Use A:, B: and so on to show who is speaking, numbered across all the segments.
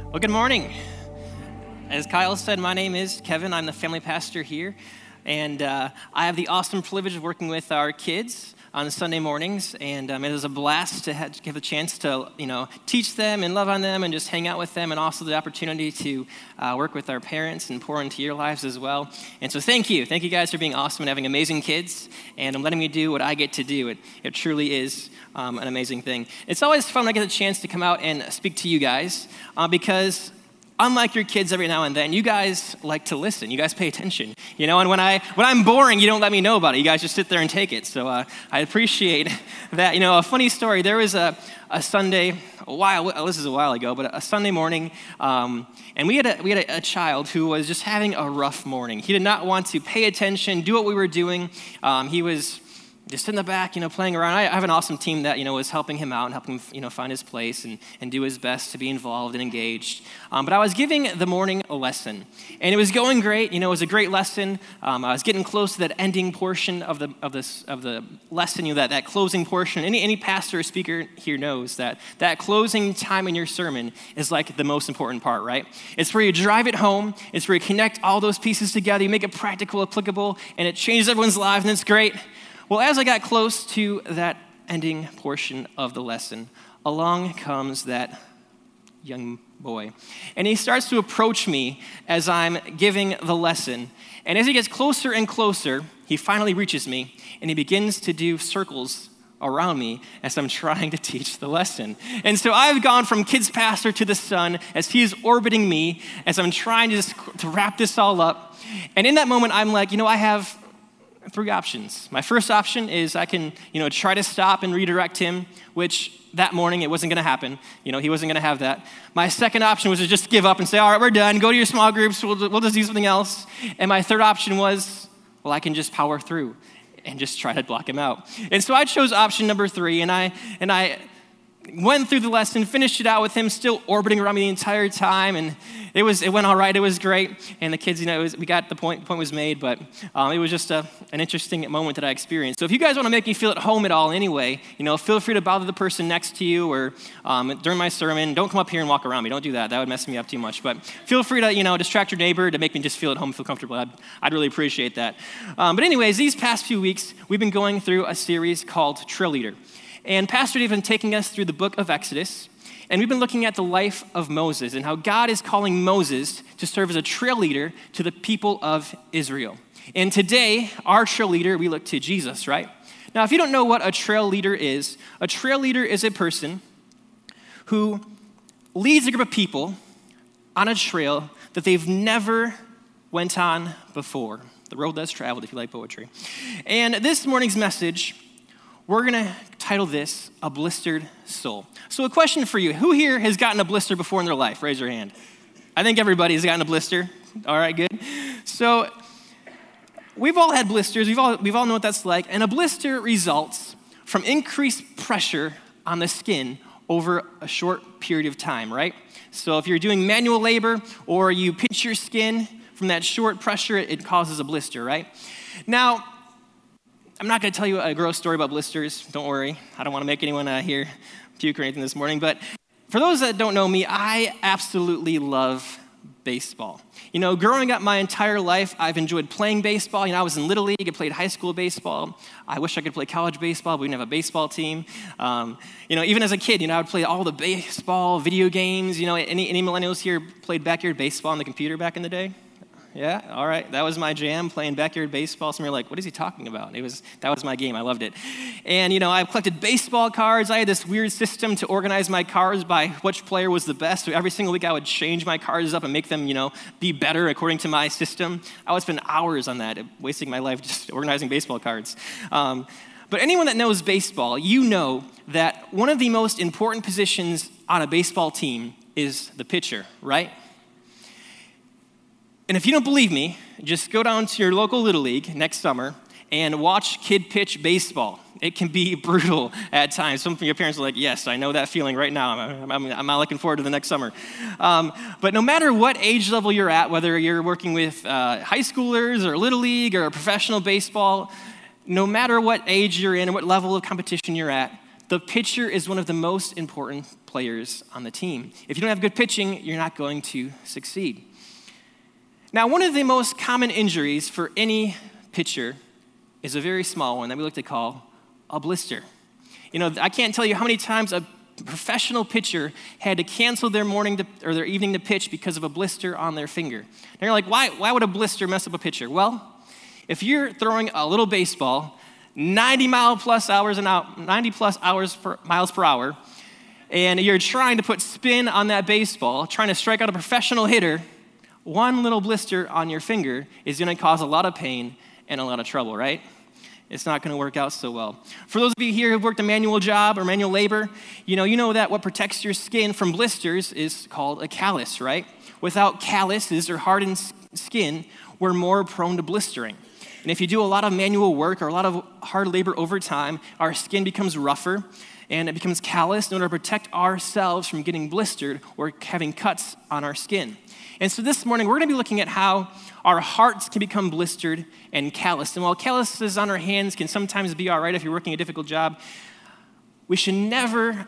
A: Well, good morning. As Kyle said, my name is Kevin. I'm the family pastor here, and I have the awesome privilege of working with our kids on Sunday mornings, and it is a blast to give a chance to, teach them and love on them and just hang out with them, and also the opportunity to work with our parents and pour into your lives as well. And so thank you. Thank you guys for being awesome and having amazing kids, and letting me do what I get to do. It truly is an amazing thing. It's always fun when I get a chance to come out and speak to you guys because unlike your kids every now and then, you guys like to listen. You guys pay attention, and when I'm boring, you don't let me know about it. You guys just sit there and take it. So I appreciate that. A funny story, there was a Sunday, this is a while ago, but a Sunday morning, and we had a child who was just having a rough morning. He did not want to pay attention, do what we were doing. He was just in the back, playing around. I have an awesome team that, was helping him out and helping him, find his place and do his best to be involved and engaged. But I was giving the morning a lesson, and it was going great. It was a great lesson. I was getting close to that ending portion of the lesson, that closing portion. Any pastor or speaker here knows that closing time in your sermon is like the most important part, right? It's where you drive it home. It's where you connect all those pieces together. You make it practical, applicable, and it changes everyone's lives, and it's great. Well, as I got close to that ending portion of the lesson, along comes that young boy. And he starts to approach me as I'm giving the lesson. And as he gets closer and closer, he finally reaches me, and he begins to do circles around me as I'm trying to teach the lesson. And so I've gone from kids pastor to the son as he is orbiting me, as I'm trying to wrap this all up. And in that moment, I'm like, I have three options. My first option is I can, try to stop and redirect him, which that morning it wasn't going to happen. He wasn't going to have that. My second option was to just give up and say, all right, we're done. Go to your small groups. We'll just do something else. And my third option was, well, I can just power through and just try to block him out. And so I chose option number 3, and I went through the lesson, finished it out with him still orbiting around me the entire time, and it went all right. It was great, and the kids, we got the point was made, but it was just an interesting moment that I experienced. So if you guys want to make me feel at home at all anyway, feel free to bother the person next to you, or during my sermon, don't come up here and walk around me. Don't do that. That would mess me up too much. But feel free to, distract your neighbor to make me just feel at home, feel comfortable. I'd really appreciate that. But anyways, these past few weeks, we've been going through a series called Trail Leader. And Pastor Dave has been taking us through the book of Exodus, and we've been looking at the life of Moses and how God is calling Moses to serve as a trail leader to the people of Israel. And today, our trail leader, we look to Jesus, right? Now, if you don't know what a trail leader is a person who leads a group of people on a trail that they've never went on before. The road less traveled, if you like poetry. And this morning's message, we're going to title this, A Blistered Soul. So a question for you. Who here has gotten a blister before in their life? Raise your hand. I think everybody's gotten a blister. All right, good. So we've all had blisters. We've all know what that's like. And a blister results from increased pressure on the skin over a short period of time, right? So if you're doing manual labor or you pinch your skin from that short pressure, it causes a blister, right? Now, I'm not going to tell you a gross story about blisters. Don't worry. I don't want to make anyone here puke or anything this morning. But for those that don't know me, I absolutely love baseball. Growing up my entire life, I've enjoyed playing baseball. I was in Little League. I played high school baseball. I wish I could play college baseball, but we didn't have a baseball team. Even as a kid, I would play all the baseball, video games. Any millennials here played backyard baseball on the computer back in the day? Yeah, all right. That was my jam, playing backyard baseball. Some of you are like, what is he talking about? That was my game. I loved it. And, I collected baseball cards. I had this weird system to organize my cards by which player was the best. So every single week I would change my cards up and make them, be better according to my system. I would spend hours on that, wasting my life just organizing baseball cards. But anyone that knows baseball, you know that one of the most important positions on a baseball team is the pitcher, right? And if you don't believe me, just go down to your local Little League next summer and watch kid pitch baseball. It can be brutal at times. Some of your parents are like, yes, I know that feeling right now. I'm not looking forward to the next summer. But no matter what age level you're at, whether you're working with high schoolers or Little League or professional baseball, no matter what age you're in and what level of competition you're at, the pitcher is one of the most important players on the team. If you don't have good pitching, you're not going to succeed. Now, one of the most common injuries for any pitcher is a very small one that we like to call a blister. I can't tell you how many times a professional pitcher had to cancel their their evening to pitch because of a blister on their finger. And you're like, why would a blister mess up a pitcher? Well, if you're throwing a little baseball 90 miles per hour, and you're trying to put spin on that baseball, trying to strike out a professional hitter, one little blister on your finger is going to cause a lot of pain and a lot of trouble, right? It's not going to work out so well. For those of you here who've worked a manual job or manual labor, you know that what protects your skin from blisters is called a callus, right? Without calluses or hardened skin, we're more prone to blistering. And if you do a lot of manual work or a lot of hard labor over time, our skin becomes rougher and it becomes calloused in order to protect ourselves from getting blistered or having cuts on our skin. And so this morning, we're going to be looking at how our hearts can become blistered and calloused. And while calluses on our hands can sometimes be all right if you're working a difficult job, we should never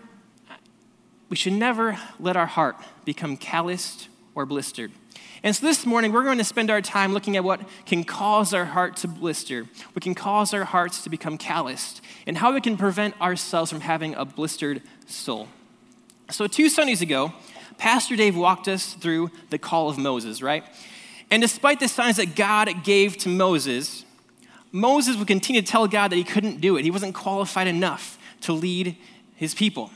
A: let our heart become calloused or blistered. And so this morning, we're going to spend our time looking at what can cause our heart to blister, what can cause our hearts to become calloused, and how we can prevent ourselves from having a blistered soul. So 2 Sundays ago, Pastor Dave walked us through the call of Moses, right? And despite the signs that God gave to Moses would continue to tell God that he couldn't do it. He wasn't qualified enough to lead his people.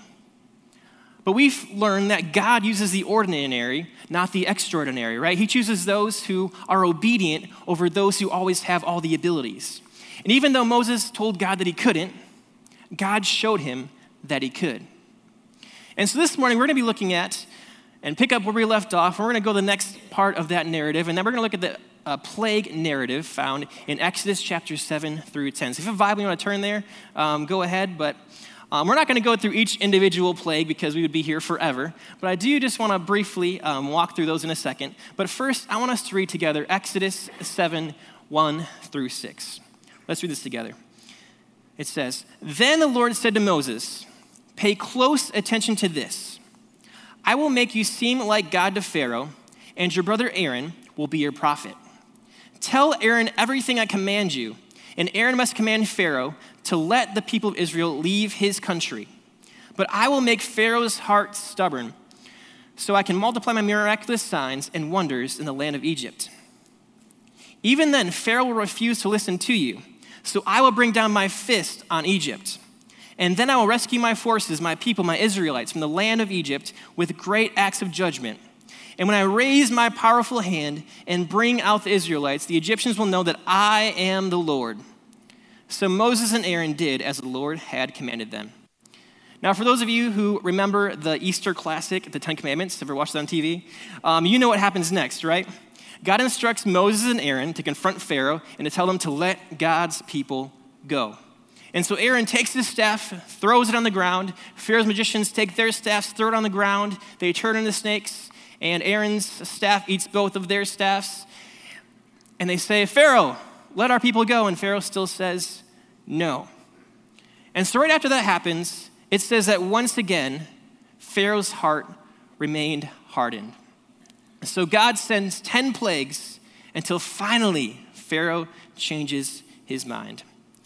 A: But we've learned that God uses the ordinary, not the extraordinary, right? He chooses those who are obedient over those who always have all the abilities. And even though Moses told God that he couldn't, God showed him that he could. And so this morning, we're going to be looking at and pick up where we left off. We're going to go to the next part of that narrative, and then we're going to look at the plague narrative found in Exodus chapter 7 through 10. So if you have a Bible, you want to turn there, go ahead. But we're not going to go through each individual plague because we would be here forever. But I do just want to briefly walk through those in a second. But first, I want us to read together Exodus 7, 1 through 6. Let's read this together. It says, "Then the Lord said to Moses, 'Pay close attention to this. I will make you seem like God to Pharaoh, and your brother Aaron will be your prophet. Tell Aaron everything I command you, and Aaron must command Pharaoh to let the people of Israel leave his country. But I will make Pharaoh's heart stubborn, so I can multiply my miraculous signs and wonders in the land of Egypt. Even then, Pharaoh will refuse to listen to you, so I will bring down my fist on Egypt. And then I will rescue my forces, my people, my Israelites, from the land of Egypt with great acts of judgment. And when I raise my powerful hand and bring out the Israelites, the Egyptians will know that I am the Lord.' So Moses and Aaron did as the Lord had commanded them." Now, for those of you who remember the Easter classic, the Ten Commandments, ever watched it on TV, you know what happens next, right? God instructs Moses and Aaron to confront Pharaoh and to tell them to let God's people go. And so Aaron takes his staff, throws it on the ground. Pharaoh's magicians take their staffs, throw it on the ground. They turn into snakes, and Aaron's staff eats both of their staffs. And they say, "Pharaoh, let our people go." And Pharaoh still says no. And so right after that happens, it says that once again, Pharaoh's heart remained hardened. So God sends 10 plagues until finally Pharaoh changes his mind.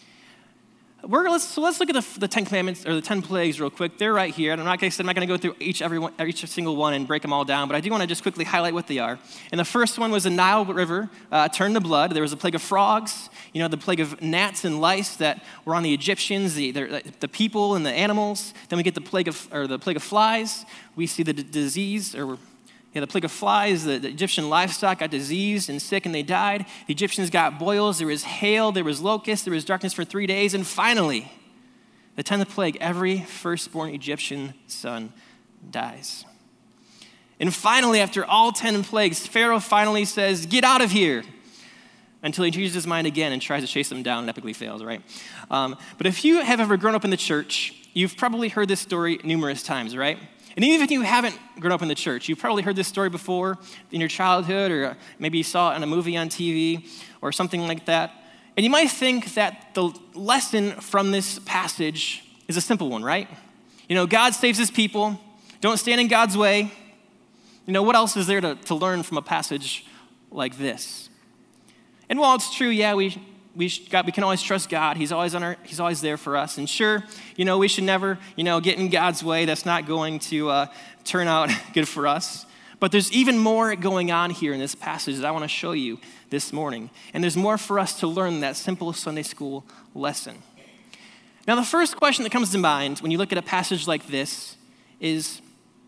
A: Let's look at the 10 commandments or the 10 plagues real quick. They're right here. And I'm not going to go through each single one and break them all down, but I do want to just quickly highlight what they are. And the first one was the Nile River turned to blood. There was a plague of frogs, the plague of gnats and lice that were on the Egyptians, the people and the animals. Then we get the plague of flies. We see the plague of flies. The Egyptian livestock got diseased and sick and they died. The Egyptians got boils. There was hail. There was locusts. There was darkness for 3 days. And finally, the 10th plague, every firstborn Egyptian son dies. And finally, after all 10 plagues, Pharaoh finally says, "Get out of here," until he changes his mind again and tries to chase them down and epically fails, right? But if you have ever grown up in the church, you've probably heard this story numerous times, right? And even if you haven't grown up in the church, you've probably heard this story before in your childhood, or maybe you saw it in a movie on TV or something like that. And you might think that the lesson from this passage is a simple one, right? God saves his people. Don't stand in God's way. What else is there to learn from a passage like this? And while it's true, yeah, we can always trust God. He's always there for us. And sure, we should never, get in God's way. That's not going to turn out good for us. But there's even more going on here in this passage that I want to show you this morning. And there's more for us to learn in that simple Sunday school lesson. Now, the first question that comes to mind when you look at a passage like this is,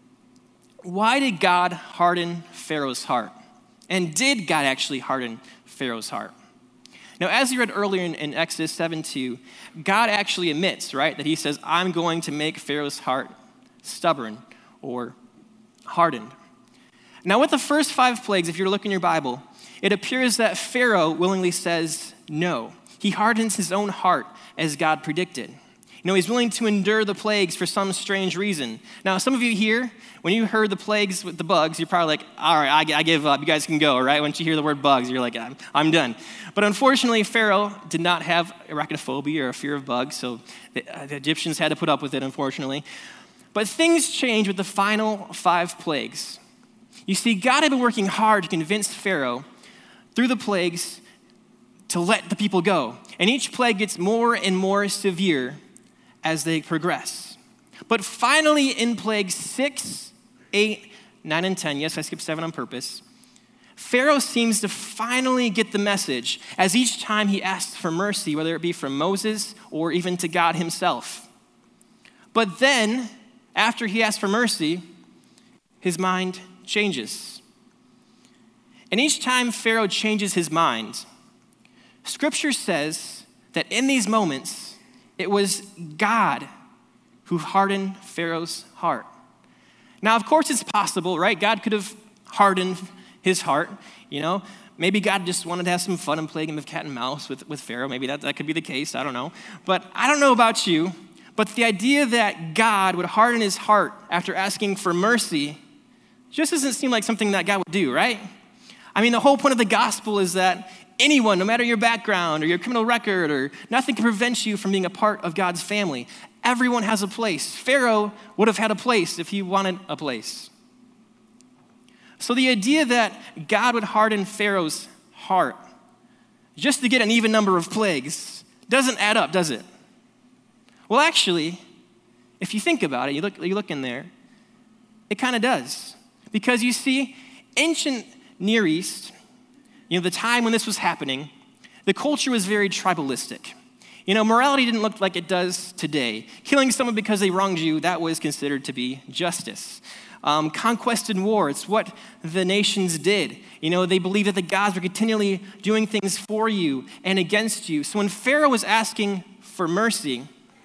A: why did God harden Pharaoh's heart? And did God actually harden Pharaoh's heart? Now, as you read earlier in Exodus 7:2, God actually admits, right, that he says, I'm going to make Pharaoh's heart stubborn or hardened. Now, with the first 5 plagues, if you're looking in your Bible, it appears that Pharaoh willingly says no. He hardens his own heart as God predicted. He's willing to endure the plagues for some strange reason. Now, some of you here, when you heard the plagues with the bugs, you're probably like, all right, I give up. You guys can go, right? Once you hear the word bugs, you're like, I'm done. But unfortunately, Pharaoh did not have arachnophobia or a fear of bugs, so the Egyptians had to put up with it, unfortunately. But things changed with the final 5 plagues. You see, God had been working hard to convince Pharaoh through the plagues to let the people go. And each plague gets more and more severe as they progress. But finally, in plagues 6, 8, 9, and 10, yes, I skipped 7 on purpose, Pharaoh seems to finally get the message as each time he asks for mercy, whether it be from Moses or even to God himself. But then, after he asks for mercy, his mind changes. And each time Pharaoh changes his mind, Scripture says that in these moments, it was God who hardened Pharaoh's heart. Now, of course, it's possible, right? God could have hardened his heart, Maybe God just wanted to have some fun and play a game of cat and mouse with Pharaoh. Maybe that could be the case. I don't know. But I don't know about you, but the idea that God would harden his heart after asking for mercy just doesn't seem like something that God would do, right? I mean, the whole point of the gospel is that anyone, no matter your background or your criminal record, or nothing can prevent you from being a part of God's family. Everyone has a place. Pharaoh would have had a place if he wanted a place. So the idea that God would harden Pharaoh's heart just to get an even number of plagues doesn't add up, does it? Well, actually, if you think about it, you look in there, it kind of does. Because you see, ancient Near East, the time when this was happening, the culture was very tribalistic. Morality didn't look like it does today. Killing someone because they wronged you, that was considered to be justice. Conquest and war, it's what the nations did. They believed that the gods were continually doing things for you and against you. So when Pharaoh was asking for mercy,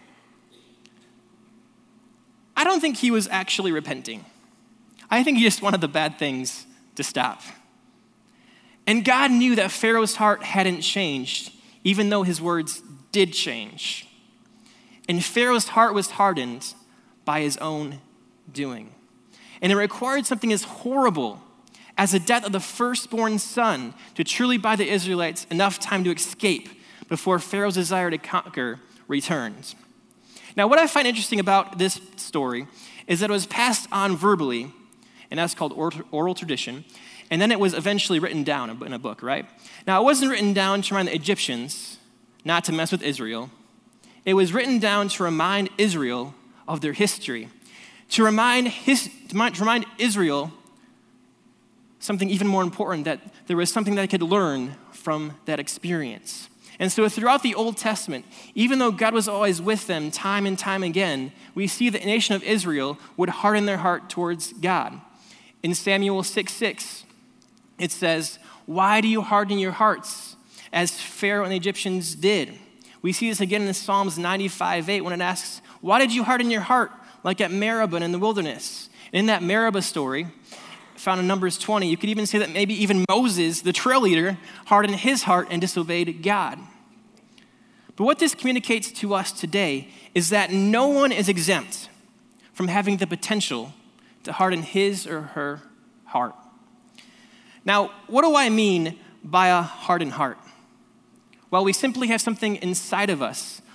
A: I don't think he was actually repenting. I think he just wanted the bad things to stop. And God knew that Pharaoh's heart hadn't changed, even though his words did change. And Pharaoh's heart was hardened by his own doing. And it required something as horrible as the death of the firstborn son to truly buy the Israelites enough time to escape before Pharaoh's desire to conquer returned. Now, what I find interesting about this story is that it was passed on verbally, and that's called oral tradition, and then it was eventually written down in a book, right? Now, it wasn't written down to remind the Egyptians not to mess with Israel. It was written down to remind Israel of their history, to remind Israel something even more important, that there was something that they could learn from that experience. And so throughout the Old Testament, even though God was always with them time and time again, we see the nation of Israel would harden their heart towards God. In Samuel 6:6, it says, "Why do you harden your hearts as Pharaoh and the Egyptians did?" We see this again in Psalms 95:8 when it asks, "Why did you harden your heart like at Meribah in the wilderness?" And in that Meribah story, found in Numbers 20, you could even say that maybe even Moses, the trail leader, hardened his heart and disobeyed God. But what this communicates to us today is that no one is exempt from having the potential to harden his or her heart. Now, what do I mean by a hardened heart? Well, we simply have something inside of us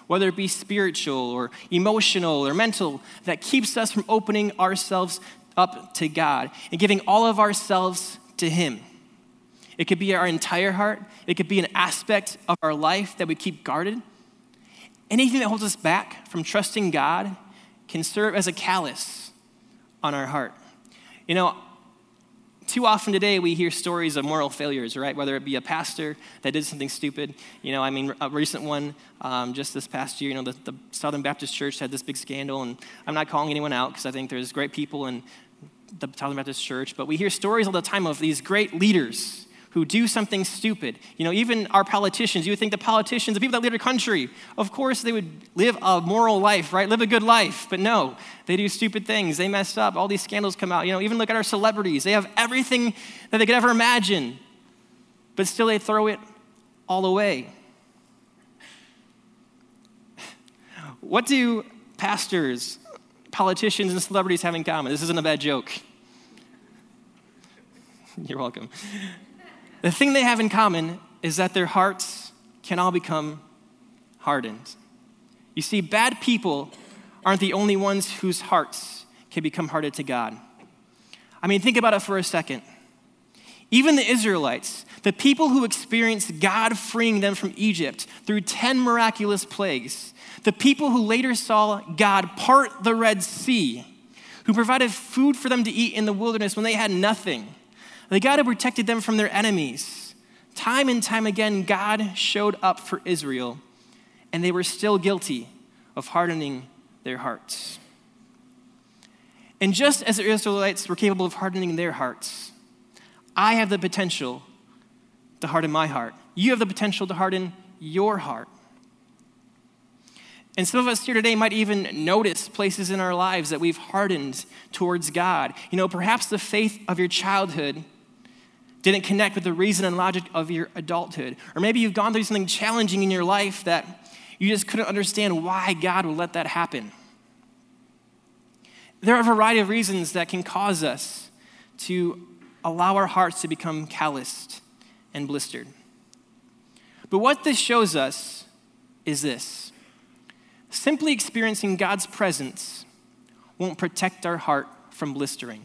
A: whether it be spiritual or emotional or mental, that keeps us from opening ourselves up to God and giving all of ourselves to him. It could be our entire heart. It could be an aspect of our life that we keep guarded. Anything that holds us back from trusting God can serve as a callus on our heart. You know, too often today we hear stories of moral failures, right? Whether it be a pastor that did something stupid. You know, I mean, a recent one just this past year, you know, the Southern Baptist Church had this big scandal, and I'm not calling anyone out because I think there's great people in the Southern Baptist Church, but we hear stories all the time of these great leaders who do something stupid. You know, even our politicians, you would think the politicians, the people that lead our country, of course they would live a moral life, right? Live a good life, but no, they do stupid things. They mess up, all these scandals come out. You know, even look at our celebrities. They have everything that they could ever imagine, but still they throw it all away. What do pastors, politicians, and celebrities have in common? This isn't a bad joke. You're welcome. The thing they have in common is that their hearts can all become hardened. You see, bad people aren't the only ones whose hearts can become hardened to God. I mean, think about it for a second. Even the Israelites, the people who experienced God freeing them from Egypt through 10 miraculous plagues, the people who later saw God part the Red Sea, who provided food for them to eat in the wilderness when they had nothing, the God who protected them from their enemies. Time and time again, God showed up for Israel, and they were still guilty of hardening their hearts. And just as the Israelites were capable of hardening their hearts, I have the potential to harden my heart. You have the potential to harden your heart. And some of us here today might even notice places in our lives that we've hardened towards God. You know, perhaps the faith of your childhood didn't connect with the reason and logic of your adulthood. Or maybe you've gone through something challenging in your life that you just couldn't understand why God would let that happen. There are a variety of reasons that can cause us to allow our hearts to become calloused and blistered. But what this shows us is this. Simply experiencing God's presence won't protect our heart from blistering.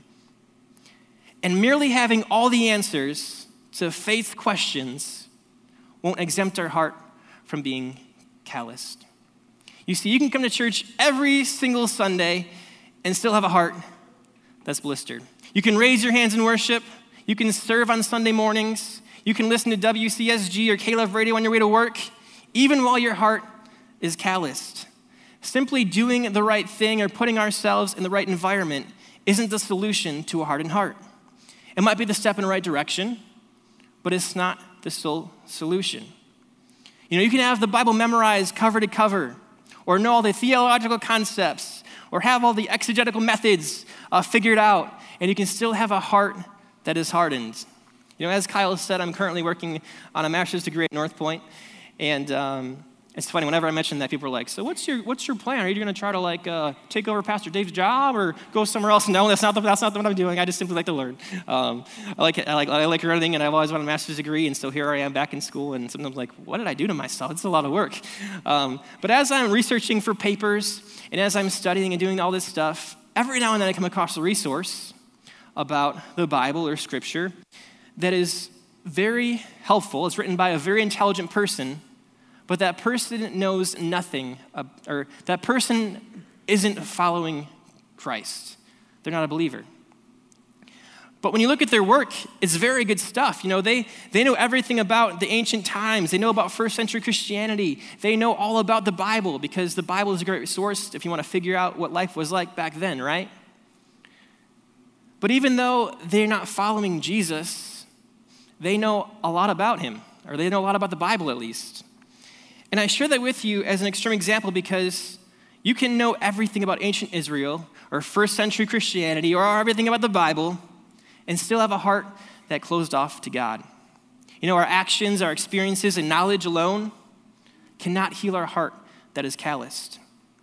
A: And merely having all the answers to faith questions won't exempt our heart from being calloused. You see, you can come to church every single Sunday and still have a heart that's blistered. You can raise your hands in worship. You can serve on Sunday mornings. You can listen to WCSG or K-Love Radio on your way to work, even while your heart is calloused. Simply doing the right thing or putting ourselves in the right environment isn't the solution to a hardened heart. It might be the step in the right direction, but it's not the sole solution. You know, you can have the Bible memorized cover to cover, or know all the theological concepts, or have all the exegetical methods figured out, and you can still have a heart that is hardened. You know, as Kyle said, I'm currently working on a master's degree at North Point, and it's funny, whenever I mention that, people are like, so what's your plan? Are you going to try to take over Pastor Dave's job or go somewhere else? No, that's not what I'm doing. I just simply like to learn. I like learning, and I've always wanted a master's degree, and so here I am back in school, and sometimes I'm like, what did I do to myself? It's a lot of work. But as I'm researching for papers, and as I'm studying and doing all this stuff, every now and then I come across a resource about the Bible or Scripture that is very helpful. It's written by a very intelligent person, but that person knows nothing, or that person isn't following Christ. They're not a believer. But when you look at their work, it's very good stuff. You know, they know everything about the ancient times. They know about first century Christianity. They know all about the Bible, because the Bible is a great resource if you want to figure out what life was like back then, right? But even though they're not following Jesus, they know a lot about him, or they know a lot about the Bible at least. And I share that with you as an extreme example because you can know everything about ancient Israel or first century Christianity or everything about the Bible and still have a heart that closed off to God. You know, our actions, our experiences, and knowledge alone cannot heal our heart that is calloused.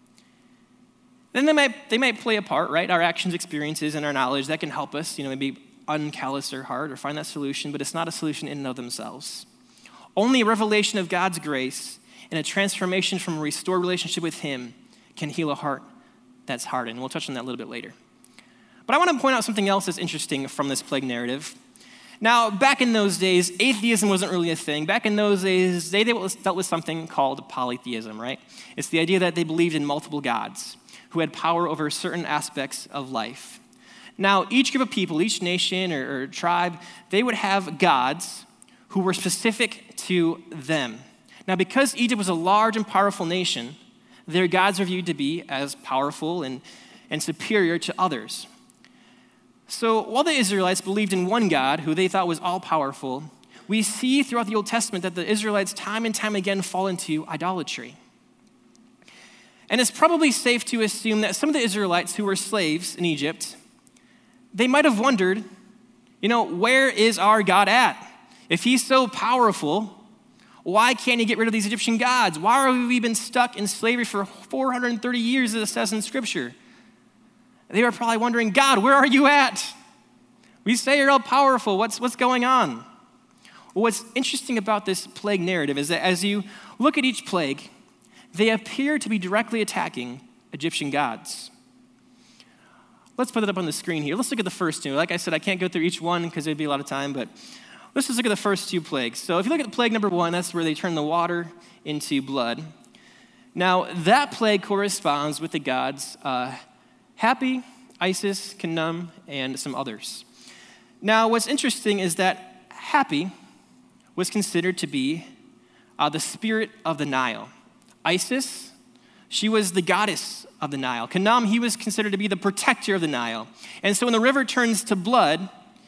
A: Then they might play a part, right? Our actions, experiences, and our knowledge, that can help us, you know, maybe uncallous our heart or find that solution, but it's not a solution in and of themselves. Only a revelation of God's grace and a transformation from a restored relationship with him can heal a heart that's hardened. We'll touch on that a little bit later. But I want to point out something else that's interesting from this plague narrative. Now, back in those days, atheism wasn't really a thing. Back in those days, they dealt with something called polytheism, right? It's the idea that they believed in multiple gods who had power over certain aspects of life. Now, each group of people, each nation or tribe, they would have gods who were specific to them. Now, because Egypt was a large and powerful nation, their gods were viewed to be as powerful and superior to others. So while the Israelites believed in one God who they thought was all-powerful, we see throughout the Old Testament that the Israelites time and time again fall into idolatry. And it's probably safe to assume that some of the Israelites who were slaves in Egypt, they might have wondered, where is our God at? If he's so powerful, why can't he get rid of these Egyptian gods? Why have we been stuck in slavery for 430 years, as it says in Scripture? They were probably wondering, God, where are you at? We say you're all powerful. What's going on? Well, what's interesting about this plague narrative is that as you look at each plague, they appear to be directly attacking Egyptian gods. Let's put it up on the screen here. Let's look at the first two. Like I said, I can't go through each one because it'd be a lot of time, but let's just look at the first two plagues. So if you look at plague number 1, that's where they turn the water into blood. Now, that plague corresponds with the gods Hapi, Isis, Khnum, and some others. Now, what's interesting is that Hapi was considered to be the spirit of the Nile. Isis, she was the goddess of the Nile. Khnum, he was considered to be the protector of the Nile. And so when the river turns to blood,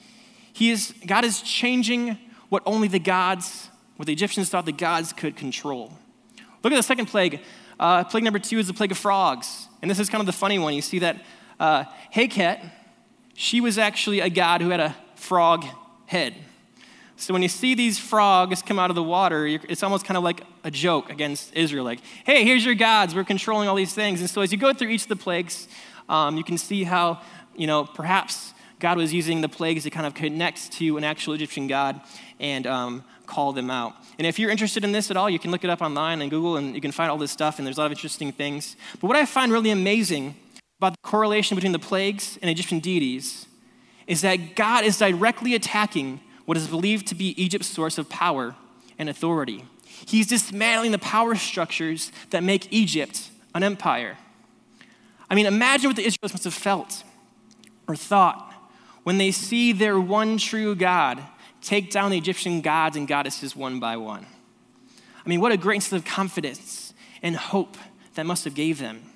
A: God is changing what the Egyptians thought the gods could control. Look at the second plague. Plague number 2 is the plague of frogs. And this is kind of the funny one. You see that Heket, she was actually a god who had a frog head. So when you see these frogs come out of the water, it's almost kind of like a joke against Israel. Like, hey, here's your gods. We're controlling all these things. And so as you go through each of the plagues, you can see how, perhaps God was using the plagues to kind of connect to an actual Egyptian god and call them out. And if you're interested in this at all, you can look it up online and Google, and you can find all this stuff, and there's a lot of interesting things. But what I find really amazing about the correlation between the plagues and Egyptian deities is that God is directly attacking what is believed to be Egypt's source of power and authority. He's dismantling the power structures that make Egypt an empire. I mean, imagine what the Israelites must have felt or thought when they see their one true God take down the Egyptian gods and goddesses one by one. I mean, what a great sense of confidence and hope that must have gave them.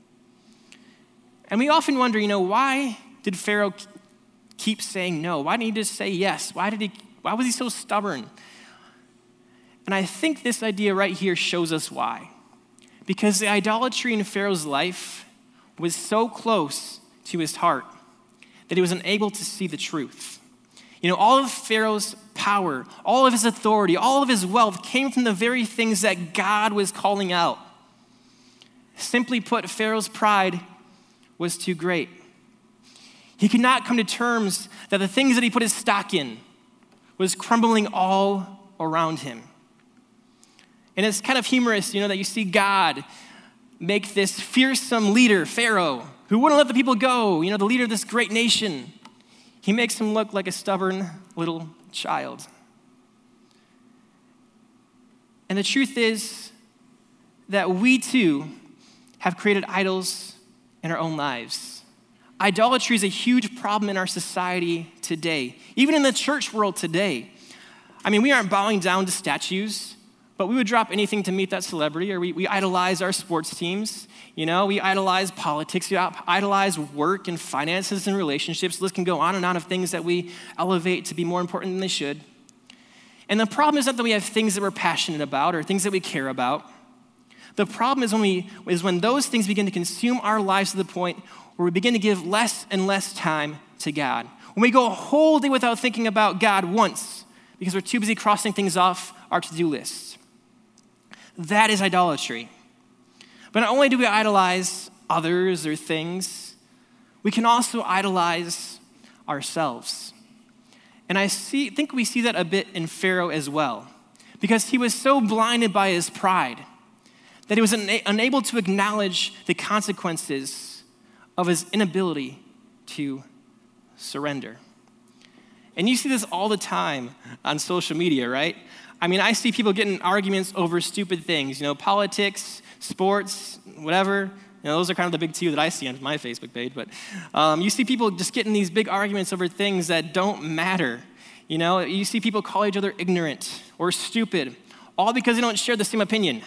A: And we often wonder, why did Pharaoh keep saying no? Why didn't he just say yes? Why was he so stubborn? And I think this idea right here shows us why. Because the idolatry in Pharaoh's life was so close to his heart that he was unable to see the truth. All of Pharaoh's power, all of his authority, all of his wealth came from the very things that God was calling out. Simply put, Pharaoh's pride was too great. He could not come to terms that the things that he put his stock in was crumbling all around him. And it's kind of humorous, that you see God make this fearsome leader, Pharaoh, who wouldn't let the people go, the leader of this great nation. He makes him look like a stubborn little child. And the truth is that we too have created idols in our own lives. Idolatry is a huge problem in our society today, even in the church world today. I mean, we aren't bowing down to statues, but we would drop anything to meet that celebrity, or we idolize our sports teams. We idolize politics, we idolize work and finances and relationships. The list can go on and on of things that we elevate to be more important than they should. And the problem is not that we have things that we're passionate about or things that we care about. The problem is when those things begin to consume our lives to the point where we begin to give less and less time to God. When we go a whole day without thinking about God once because we're too busy crossing things off our to-do list. That is idolatry. But not only do we idolize others or things, we can also idolize ourselves. And I think we see that a bit in Pharaoh as well, because he was so blinded by his pride that he was unable to acknowledge the consequences of his inability to surrender. And you see this all the time on social media, right? I mean, I see people getting arguments over stupid things, politics, sports, whatever. Those are kind of the big two that I see on my Facebook page. But you see people just getting these big arguments over things that don't matter. You see people call each other ignorant or stupid, all because they don't share the same opinion.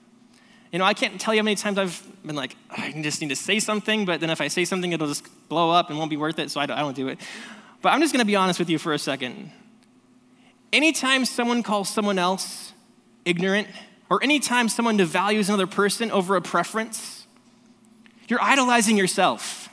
A: I can't tell you how many times I've been like, I just need to say something, but then if I say something, it'll just blow up and won't be worth it, so I don't do it. But I'm just going to be honest with you for a second. Anytime someone calls someone else ignorant, or anytime someone devalues another person over a preference, you're idolizing yourself.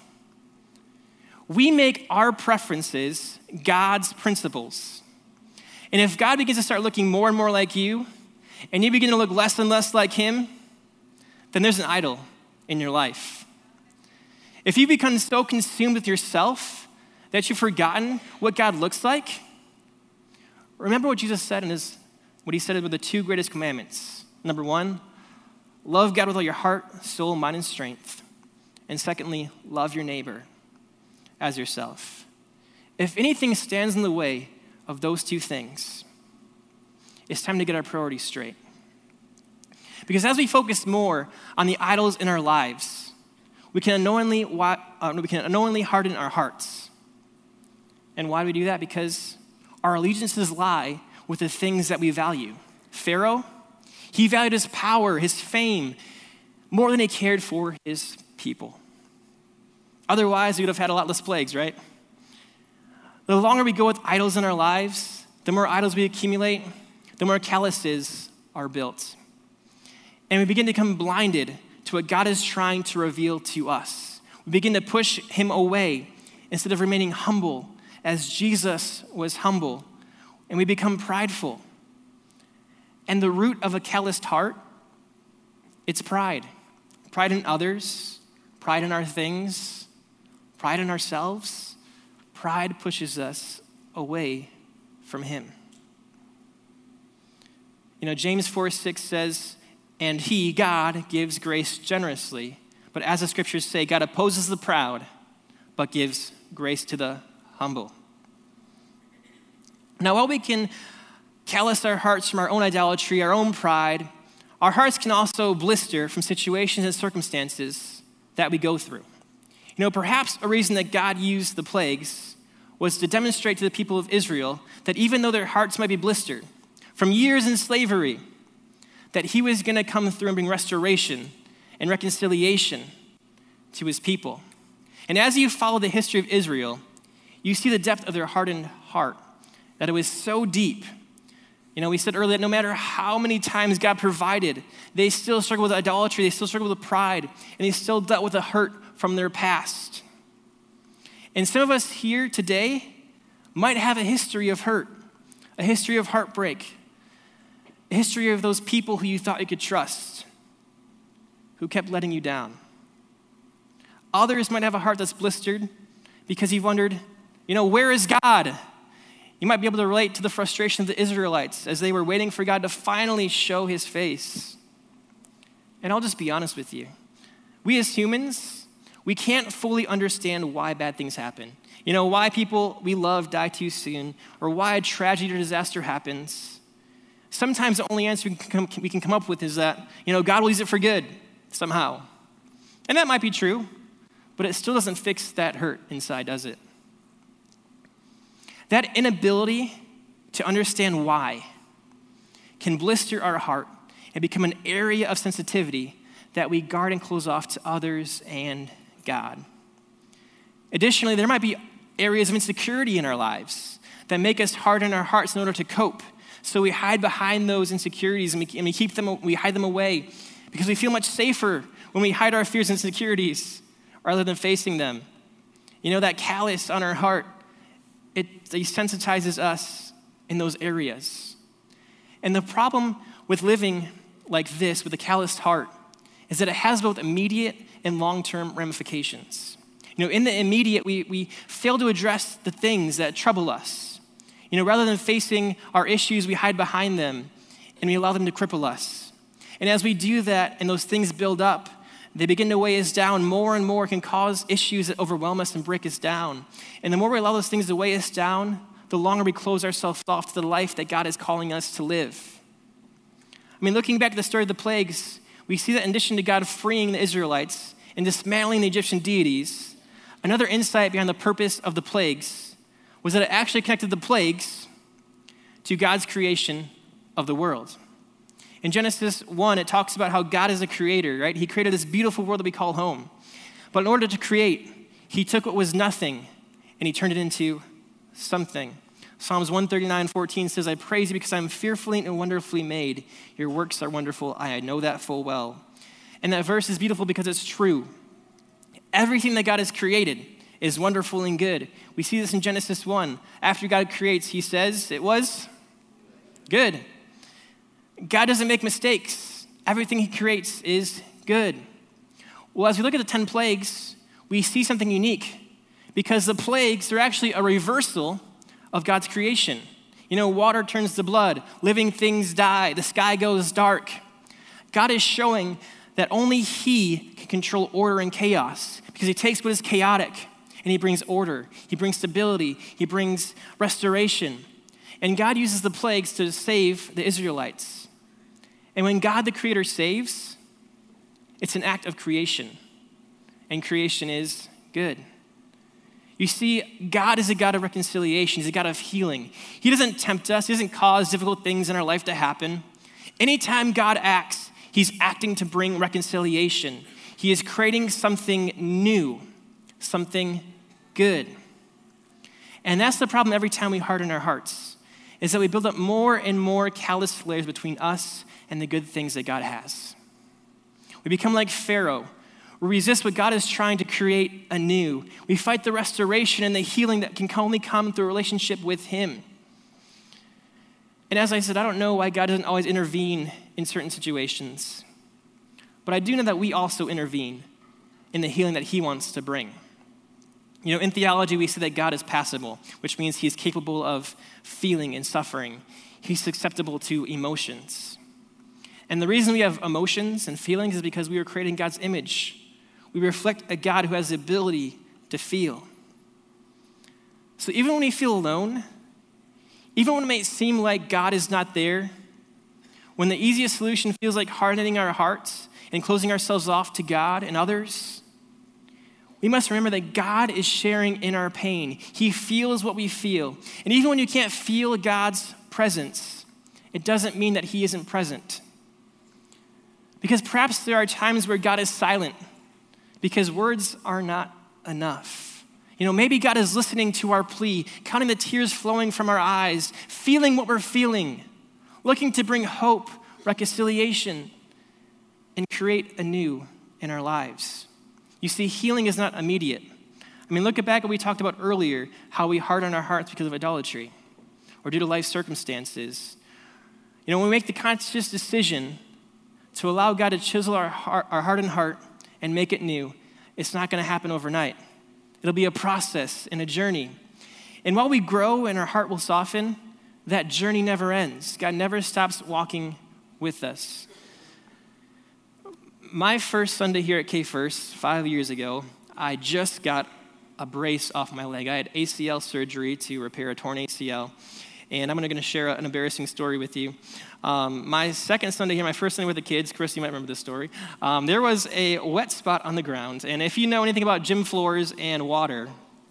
A: We make our preferences God's principles. And if God begins to start looking more and more like you, and you begin to look less and less like him, then there's an idol in your life. If you become so consumed with yourself that you've forgotten what God looks like, remember what Jesus said what he said were the two greatest commandments. Number 1, love God with all your heart, soul, mind, and strength. And secondly, love your neighbor as yourself. If anything stands in the way of those two things, it's time to get our priorities straight. Because as we focus more on the idols in our lives, we can unknowingly harden our hearts. And why do we do that? Because our allegiances lie with the things that we value. Pharaoh, he valued his power, his fame, more than he cared for his people. Otherwise, he would have had a lot less plagues, right? The longer we go with idols in our lives, the more idols we accumulate, the more calluses are built. And we begin to become blinded to what God is trying to reveal to us. We begin to push him away instead of remaining humble as Jesus was humble. And we become prideful. And the root of a calloused heart, it's pride. Pride in others, pride in our things, pride in ourselves. Pride pushes us away from him. James 4:6 says, and he, God, gives grace generously. But as the scriptures say, God opposes the proud, but gives grace to the humble. Now, while we can callous our hearts from our own idolatry, our own pride, our hearts can also blister from situations and circumstances that we go through. Perhaps a reason that God used the plagues was to demonstrate to the people of Israel that even though their hearts might be blistered from years in slavery, that he was going to come through and bring restoration and reconciliation to his people. And as you follow the history of Israel, you see the depth of their hardened heart, that it was so deep. We said earlier that no matter how many times God provided, they still struggled with idolatry, they still struggled with pride, and they still dealt with the hurt from their past. And some of us here today might have a history of hurt, a history of heartbreak, a history of those people who you thought you could trust, who kept letting you down. Others might have a heart that's blistered because you've wondered, where is God? You might be able to relate to the frustration of the Israelites as they were waiting for God to finally show his face. And I'll just be honest with you. We as humans, we can't fully understand why bad things happen. Why people we love die too soon, or why a tragedy or disaster happens. Sometimes the only answer we can come up with is that, God will use it for good somehow. And that might be true, but it still doesn't fix that hurt inside, does it? That inability to understand why can blister our heart and become an area of sensitivity that we guard and close off to others and God. Additionally, there might be areas of insecurity in our lives that make us harden our hearts in order to cope. So we hide behind those insecurities and we hide them away because we feel much safer when we hide our fears and insecurities rather than facing them. That callus on our heart, it desensitizes us in those areas. And the problem with living like this with a calloused heart is that it has both immediate and long-term ramifications. In the immediate, we fail to address the things that trouble us. Rather than facing our issues, we hide behind them and we allow them to cripple us. And as we do that and those things build up, they begin to weigh us down more and more, can cause issues that overwhelm us and break us down. And the more we allow those things to weigh us down, the longer we close ourselves off to the life that God is calling us to live. I mean, looking back at the story of the plagues, we see that in addition to God freeing the Israelites and dismantling the Egyptian deities, another insight behind the purpose of the plagues was that it actually connected the plagues to God's creation of the world. In Genesis 1, it talks about how God is a creator, right? He created this beautiful world that we call home. But in order to create, he took what was nothing and he turned it into something. Psalms 139:14 says, I praise you because I am fearfully and wonderfully made. Your works are wonderful. I know that full well. And that verse is beautiful because it's true. Everything that God has created is wonderful and good. We see this in Genesis 1. After God creates, he says it was good. God doesn't make mistakes. Everything he creates is good. Well, as we look at the 10 plagues, we see something unique because the plagues are actually a reversal of God's creation. You know, water turns to blood, living things die, the sky goes dark. God is showing that only he can control order and chaos because he takes what is chaotic and he brings order, he brings stability, he brings restoration. And God uses the plagues to save the Israelites. And when God the Creator saves, it's an act of creation. And creation is good. You see, God is a God of reconciliation. He's a God of healing. He doesn't tempt us. He doesn't cause difficult things in our life to happen. Anytime God acts, he's acting to bring reconciliation. He is creating something new, something good. And that's the problem every time we harden our hearts, is that we build up more and more callous layers between us and the good things that God has. We become like Pharaoh. We resist what God is trying to create anew. We fight the restoration and the healing that can only come through a relationship with him. And as I said, I don't know why God doesn't always intervene in certain situations. But I do know that we also intervene in the healing that he wants to bring. You know, in theology, we say that God is passible, which means he's capable of feeling and suffering. He's susceptible to emotions. And the reason we have emotions and feelings is because we were created in God's image. We reflect a God who has the ability to feel. So even when we feel alone, even when it may seem like God is not there, when the easiest solution feels like hardening our hearts and closing ourselves off to God and others, we must remember that God is sharing in our pain. He feels what we feel. And even when you can't feel God's presence, it doesn't mean that he isn't present. Because perhaps there are times where God is silent because words are not enough. You know, maybe God is listening to our plea, counting the tears flowing from our eyes, feeling what we're feeling, looking to bring hope, reconciliation, and create anew in our lives. You see, healing is not immediate. I mean, look back at what we talked about earlier, how we harden our hearts because of idolatry or due to life circumstances. You know, when we make the conscious decision to allow God to chisel our hardened heart and make it new, it's not going to happen overnight. It'll be a process and a journey. And while we grow and our heart will soften, that journey never ends. God never stops walking with us. My first Sunday here at K-First, 5 years ago, I just got a brace off my leg. I had ACL surgery to repair a torn ACL. And I'm going to share an embarrassing story with you. My second Sunday here, my first Sunday with the kids, Chris, you might remember this story. There was a wet spot on the ground. And if you know anything about gym floors and water,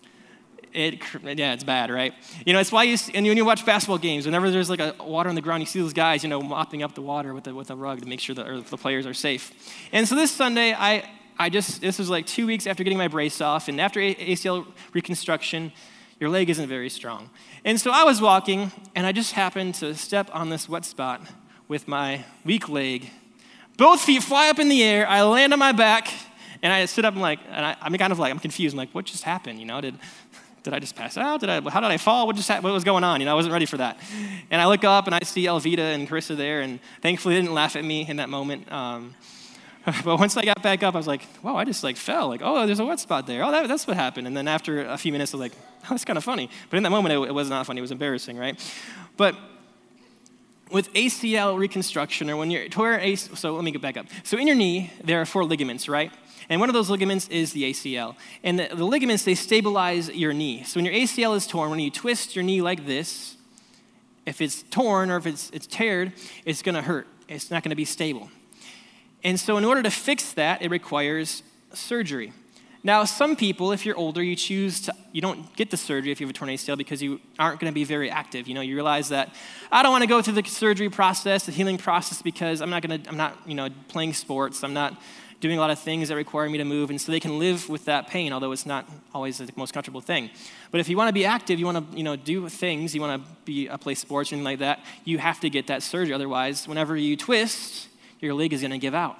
A: it's bad, right? You know, it's why when you watch basketball games, whenever there's like a water on the ground, you see those guys, you know, mopping up the water with a rug to make sure the players are safe. And so this Sunday, this was like 2 weeks after getting my brace off, and after ACL reconstruction, your leg isn't very strong. And so I was walking, and I just happened to step on this wet spot with my weak leg. Both feet fly up in the air. I land on my back, and I sit up and I'm confused. I'm like, what just happened? You know, did I just pass out? How did I fall? What was going on? You know, I wasn't ready for that. And I look up, and I see Elvita and Carissa there, and thankfully they didn't laugh at me in that moment. But once I got back up, I was like, whoa, I just fell. Like, oh, there's a wet spot there. Oh, that's what happened. And then after a few minutes, I was like, oh, that's kind of funny. But in that moment, it was not funny. It was embarrassing, right? But with ACL reconstruction, or when you're so let me get back up. So in your knee, there are 4 ligaments, right? And one of those ligaments is the ACL. And the ligaments, they stabilize your knee. So when your ACL is torn, when you twist your knee like this, if it's torn or if it's teared, it's going to hurt. It's not going to be stable. And so in order to fix that, it requires surgery. Now, some people, if you're older, you don't get the surgery if you have a torn ACL because you aren't going to be very active. You realize that I don't want to go through the surgery process, the healing process, because I'm not playing sports. I'm not doing a lot of things that require me to move, and so they can live with that pain, although it's not always the most comfortable thing. But if you want to be active, you want to do things, you want to play sports or anything like that, you have to get that surgery. Otherwise, whenever you twist, your leg is going to give out.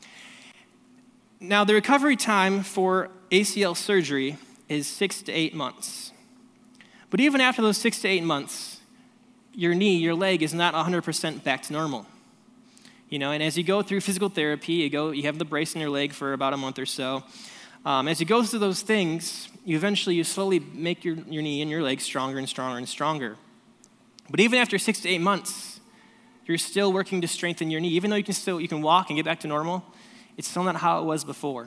A: Now, the recovery time for ACL surgery is 6 to 8 months. But even after those 6 to 8 months, your leg is not 100% back to normal. And as you go through physical therapy, you have the brace in your leg for about a month or so. As you go through those things, you slowly make your knee and your leg stronger and stronger and stronger. But even after 6 to 8 months, you're still working to strengthen your knee. Even though you can walk and get back to normal, it's still not how it was before.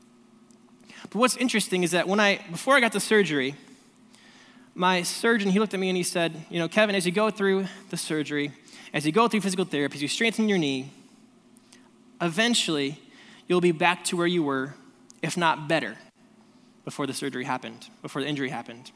A: But what's interesting is that before I got the surgery, my surgeon, he looked at me and he said, Kevin, as you go through the surgery, as you go through physical therapy, as you strengthen your knee, eventually you'll be back to where you were, if not better, before the injury happened.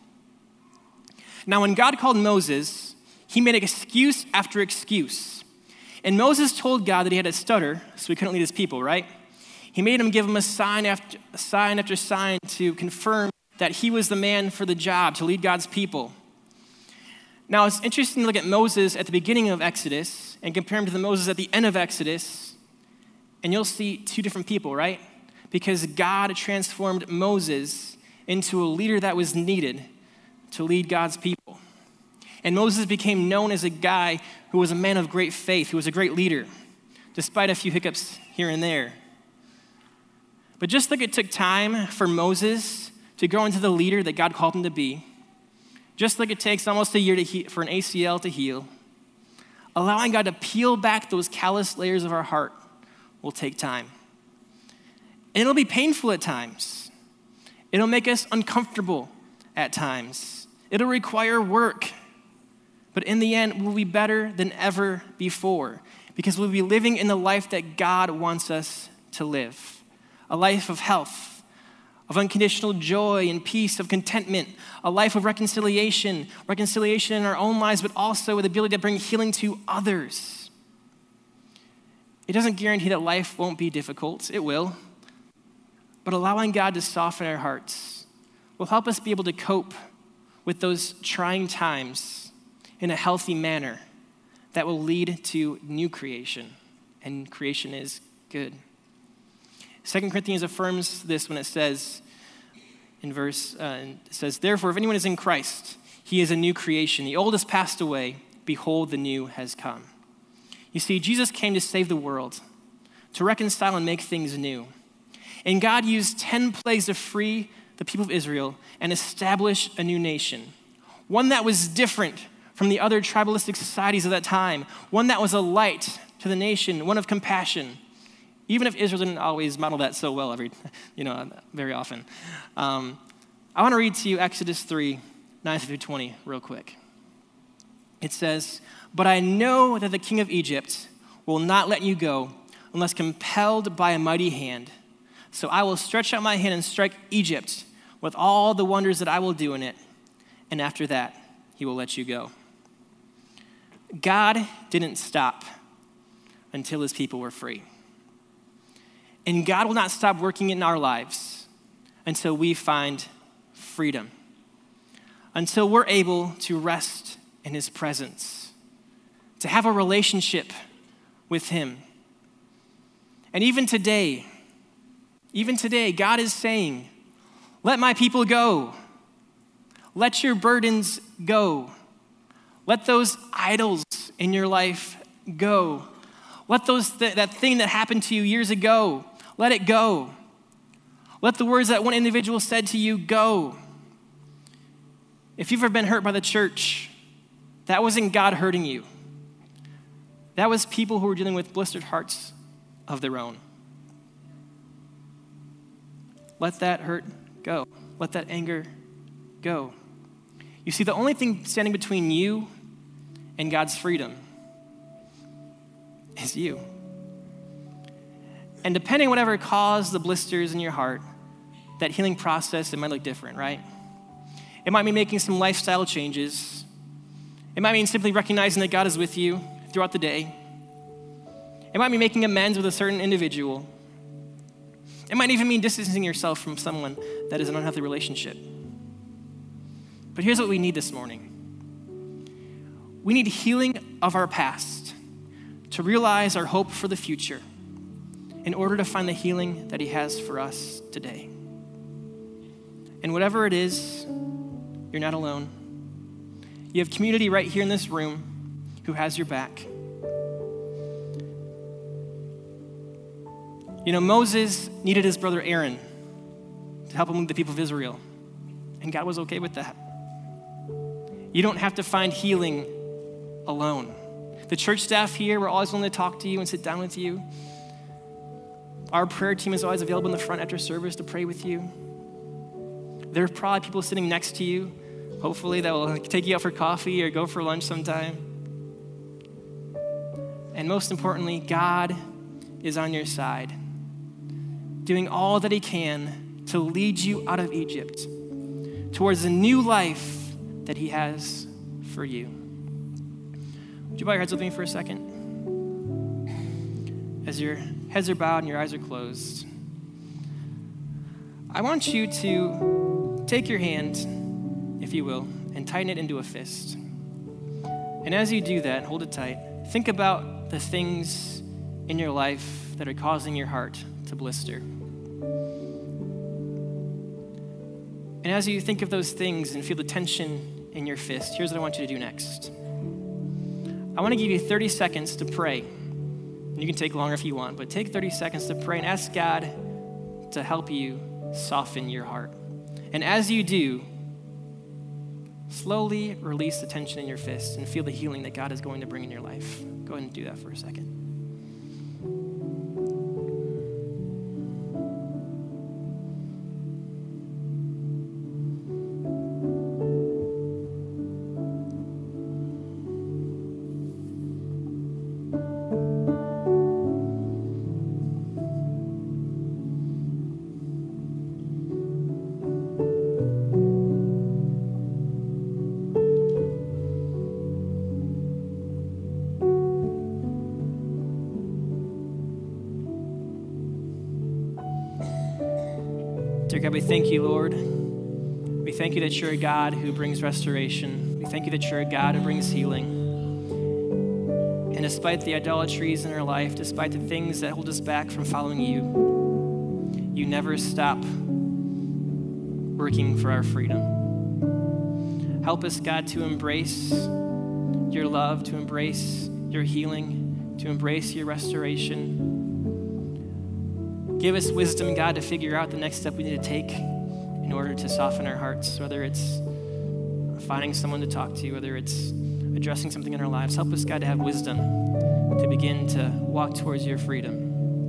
A: Now, when God called Moses, he made excuse after excuse. And Moses told God that he had a stutter, so he couldn't lead his people, right? He made him give him a sign after sign to confirm that he was the man for the job, to lead God's people. Now, it's interesting to look at Moses at the beginning of Exodus and compare him to the Moses at the end of Exodus, and you'll see 2 different people, right? Because God transformed Moses into a leader that was needed to lead God's people. And Moses became known as a guy who was a man of great faith, who was a great leader, despite a few hiccups here and there. But just like it took time for Moses to grow into the leader that God called him to be, just like it takes almost a year for an ACL to heal, allowing God to peel back those callous layers of our heart will take time. And it'll be painful at times. It'll make us uncomfortable at times. It'll require work. But in the end, we'll be better than ever before because we'll be living in the life that God wants us to live. A life of health, of unconditional joy and peace, of contentment, a life of reconciliation in our own lives, but also with the ability to bring healing to others. It doesn't guarantee that life won't be difficult. It will. But allowing God to soften our hearts will help us be able to cope with those trying times in a healthy manner that will lead to new creation. And creation is good. 2 Corinthians affirms this when it says, it says, therefore, if anyone is in Christ, he is a new creation. The old has passed away. Behold, the new has come. You see, Jesus came to save the world, to reconcile and make things new. And God used 10 plagues to free the people of Israel and establish a new nation. One that was different from the other tribalistic societies of that time. One that was a light to the nation, one of compassion. Even if Israel didn't always model that so well very often. I want to read to you Exodus 3, 9 through 20 real quick. It says, but I know that the king of Egypt will not let you go unless compelled by a mighty hand. So I will stretch out my hand and strike Egypt with all the wonders that I will do in it. And after that, he will let you go. God didn't stop until his people were free. And God will not stop working in our lives until we find freedom, until we're able to rest in his presence, to have a relationship with him. And even today, God is saying, let my people go. Let your burdens go. Let those idols in your life go. Let that thing that happened to you years ago, let it go. Let the words that one individual said to you go. If you've ever been hurt by the church, that wasn't God hurting you. That was people who were dealing with blistered hearts of their own. Let that hurt go. Let that anger go. You see, the only thing standing between you and God's freedom is you. And depending on whatever caused the blisters in your heart, that healing process, it might look different, right? It might mean making some lifestyle changes. It might mean simply recognizing that God is with you throughout the day. It might mean making amends with a certain individual. It might even mean distancing yourself from someone that is an unhealthy relationship. But here's what we need this morning. We need healing of our past to realize our hope for the future in order to find the healing that he has for us today. And whatever it is, you're not alone. You have community right here in this room who has your back. You know, Moses needed his brother Aaron to help him lead the people of Israel, and God was okay with that. You don't have to find healing alone. The church staff here, we're always willing to talk to you and sit down with you. Our prayer team is always available in the front after service to pray with you. There are probably people sitting next to you, hopefully, that will take you out for coffee or go for lunch sometime. And most importantly, God is on your side, doing all that he can to lead you out of Egypt towards a new life that he has for you. Would you bow your heads with me for a second? As your heads are bowed and your eyes are closed, I want you to take your hand, if you will, and tighten it into a fist. And as you do that, hold it tight, think about the things in your life that are causing your heart to blister. And as you think of those things and feel the tension in your fist, here's what I want you to do next. I want to give you 30 seconds to pray. You can take longer if you want, but take 30 seconds to pray and ask God to help you soften your heart. And as you do, slowly release the tension in your fist and feel the healing that God is going to bring in your life. Go ahead and do that for a second. Dear God, we thank you, Lord. We thank you that you're a God who brings restoration. We thank you that you're a God who brings healing. And despite the idolatries in our life, despite the things that hold us back from following you, you never stop working for our freedom. Help us, God, to embrace your love, to embrace your healing, to embrace your restoration. Give us wisdom, God, to figure out the next step we need to take in order to soften our hearts, whether it's finding someone to talk to, whether it's addressing something in our lives. Help us, God, to have wisdom to begin to walk towards your freedom.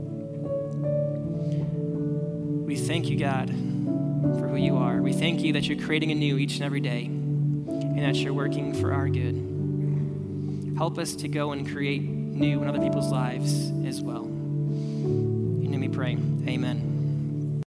A: We thank you, God, for who you are. We thank you that you're creating anew each and every day and that you're working for our good. Help us to go and create new in other people's lives as well. In we pray, amen.